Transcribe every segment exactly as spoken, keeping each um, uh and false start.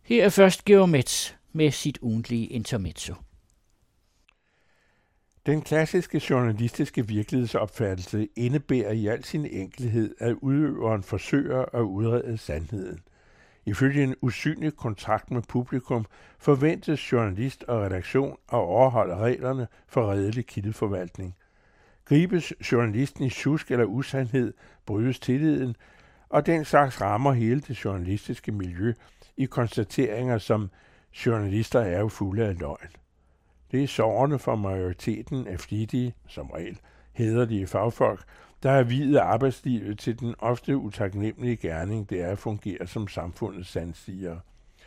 Her er først Georg Metz med sit ugentlige intermezzo. Den klassiske journalistiske virkelighedsopfattelse indebærer i al sin enkelhed, at udøveren forsøger at udrede sandheden. Ifølge en usynlig kontrakt med publikum forventes journalist og redaktion at overholde reglerne for redelig kildeforvaltning. Gribes journalisten i sjusk eller usandhed, brydes tilliden, og den slags rammer hele det journalistiske miljø i konstateringer som journalister er jo fulde af løgn. Det er sårende for majoriteten af flittige, som regel, hæderlige fagfolk, der har viet arbejdslivet til den ofte utaknemmelige gerning, det er at fungere som samfundets sandsiger.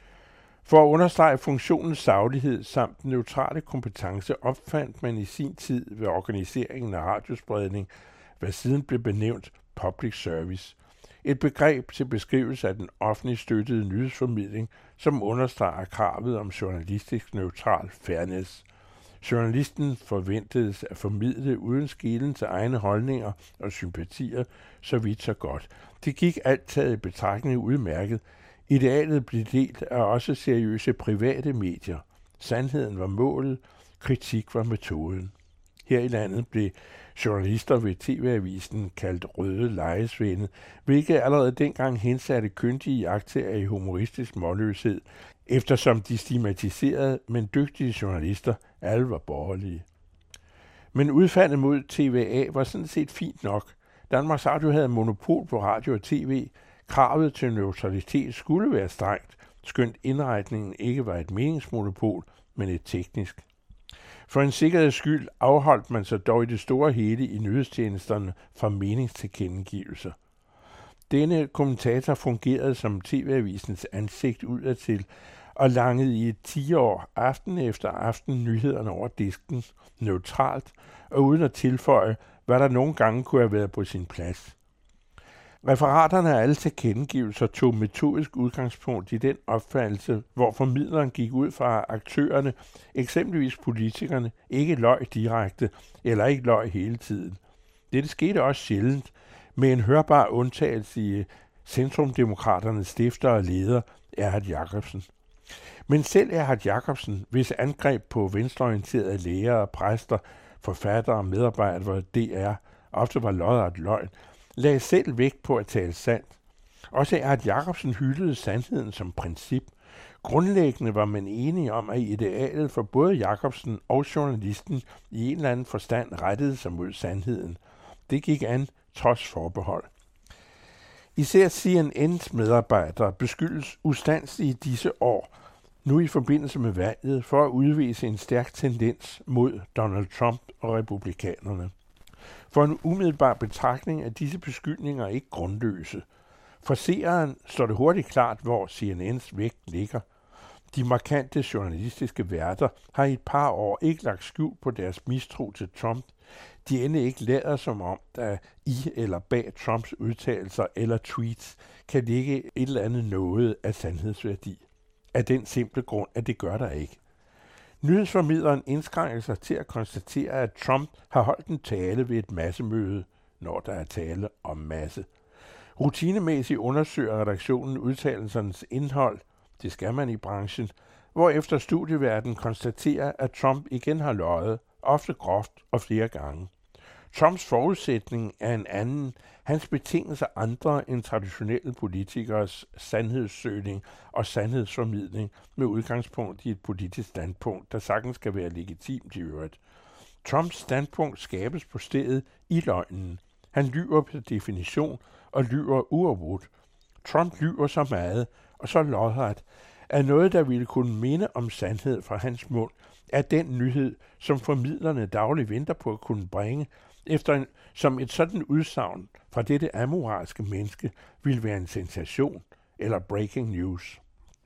For at understrege funktionens saglighed samt den neutrale kompetence opfandt man i sin tid ved organiseringen af radiospredning, hvad siden blev benævnt public service. Et begreb til beskrivelse af den offentligt støttede nyhedsformidling, som understreger kravet om journalistisk neutral fairness. Journalisten forventedes at formidle uden skelen til egne holdninger og sympatier, så vidt så godt. Det gik alt taget i betragtning udmærket. Idealet blev delt af også seriøse private medier. Sandheden var målet, kritik var metoden. Her i landet blev journalister ved T V-avisen kaldt røde lejesvende, hvilket allerede dengang hensatte kyndige iagttagere i humoristisk målløshed, eftersom de stigmatiserede, men dygtige journalister alle var borgerlige. Men udfaldet mod T V A var sådan set fint nok. Danmarks Radio havde monopol på radio og tv. Kravet til neutralitet skulle være strengt, skønt indretningen ikke var et meningsmonopol, men et teknisk. For en sikkerheds skyld afholdt man sig dog i det store hele i nyhedstjenesterne fra meningstilkendegivelser. Denne kommentator fungerede som T V-avisens ansigt udadtil og langede i et tiår aften efter aften nyhederne over disken, neutralt og uden at tilføje, hvad der nogle gange kunne have været på sin plads. Referaterne af alle tilkendegivelser tog metodisk udgangspunkt i den opfattelse, hvor formidleren gik ud fra aktørerne, eksempelvis politikerne, ikke løj direkte eller ikke løj hele tiden. Dette skete også sjældent, med en hørbar undtagelse i Centrumdemokraternes stifter og leder, Erhard Jacobsen. Men selv Erhard Jacobsen, hvis angreb på venstreorienterede læger, præster, forfattere og medarbejdere for D R ofte var lodret løgn, lagde selv vægt på at tale sandt. Også Erhard Jacobsen hyldede sandheden som princip. Grundlæggende var man enige om, at idealet for både Jacobsen og journalisten i en eller anden forstand rettede sig mod sandheden. Det gik an trods forbehold. Især C N N's medarbejdere beskyldes ustandsligt i disse år, nu i forbindelse med valget, for at udvise en stærk tendens mod Donald Trump og republikanerne. For en umiddelbar betragtning af disse beskyldninger er ikke grundløse. For seeren står det hurtigt klart, hvor C N N's vægt ligger. De markante journalistiske værter har i et par år ikke lagt skjul på deres mistro til Trump. De endnu ikke lader som om, at i eller bag Trumps udtalelser eller tweets kan ligge et eller andet noget af sandhedsværdi. Af den simple grund, at det gør der ikke. Nyhedsformidleren indskrænker sig til at konstatere, at Trump har holdt en tale ved et massemøde, når der er tale om masse. Rutinemæssigt undersøger redaktionen udtalelsernes indhold, det skal man i branchen, hvorefter studieværten konstaterer, at Trump igen har løjet, ofte groft og flere gange. Trumps forudsætning er en anden, hans betingelser andre end traditionelle politikers sandhedssøgning og sandhedsformidling med udgangspunkt i et politisk standpunkt, der sagtens skal være legitimt i øvrigt. Trumps standpunkt skabes på stedet i løgnen. Han lyver per definition og lyver uafbrudt. Trump lyver så meget og så lodret, at noget, der ville kunne minde om sandhed fra hans mund, er den nyhed, som formidlerne dagligt venter på at kunne bringe, efter en, som et sådan udsagn fra dette amoralske menneske ville være en sensation eller breaking news.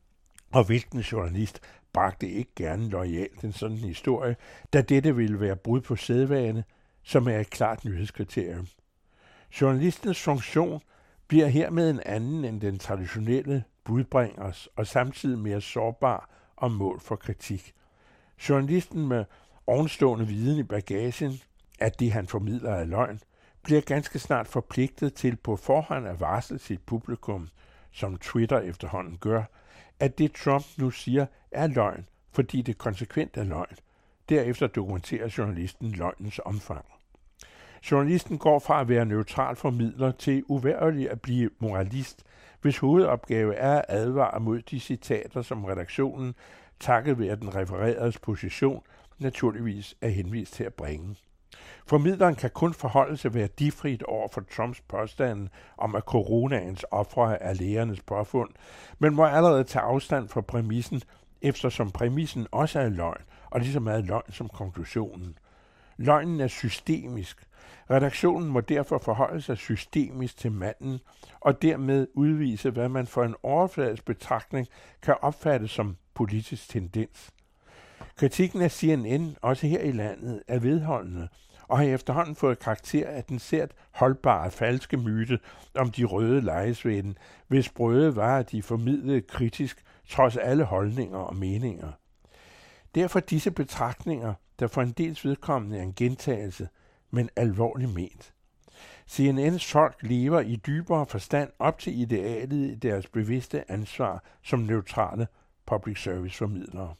Og hvilken journalist bragte ikke gerne loyalt en sådan historie, da dette ville være brud på sædvane, som er et klart nyhedskriterium. Journalistens funktion bliver hermed en anden end den traditionelle budbringers og samtidig mere sårbar og mål for kritik. Journalisten med ovenstående viden i bagagen, at det han formidler er løgn, bliver ganske snart forpligtet til på forhånd at varsle sit publikum, som Twitter efterhånden gør, at det Trump nu siger er løgn, fordi det konsekvent er løgn. Derefter dokumenterer journalisten løgnens omfang. Journalisten går fra at være neutral formidler til uværligt at blive moralist, hvis hovedopgave er at advare mod de citater, som redaktionen, takket være den refereredes position, naturligvis er henvist til at bringe. Formidleren kan kun forholde sig værdifrit over for Trumps påstande om, at coronaens ofre er lægernes påfund, men må allerede tage afstand fra præmissen, eftersom præmissen også er løgn, og lige så meget løgn som konklusionen. Løgnen er systemisk. Redaktionen må derfor forholde sig systemisk til manden, og dermed udvise, hvad man for en overfladisk betragtning kan opfatte som politisk tendens. Kritikken af C N N, også her i landet, er vedholdende, og har efterhånden fået karakter af den sært holdbare falske myte om de røde lejesvende, hvis brøde var, at de formidlede kritisk, trods alle holdninger og meninger. Derfor disse betragtninger, der for en dels vedkommende er en gentagelse, men alvorligt ment. C N N's folk lever i dybere forstand op til idealet i deres bevidste ansvar som neutrale public service formidlere.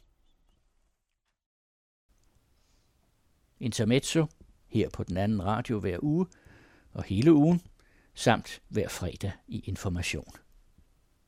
Intermezzo, her på den anden radio hver uge og hele ugen, samt hver fredag i Information.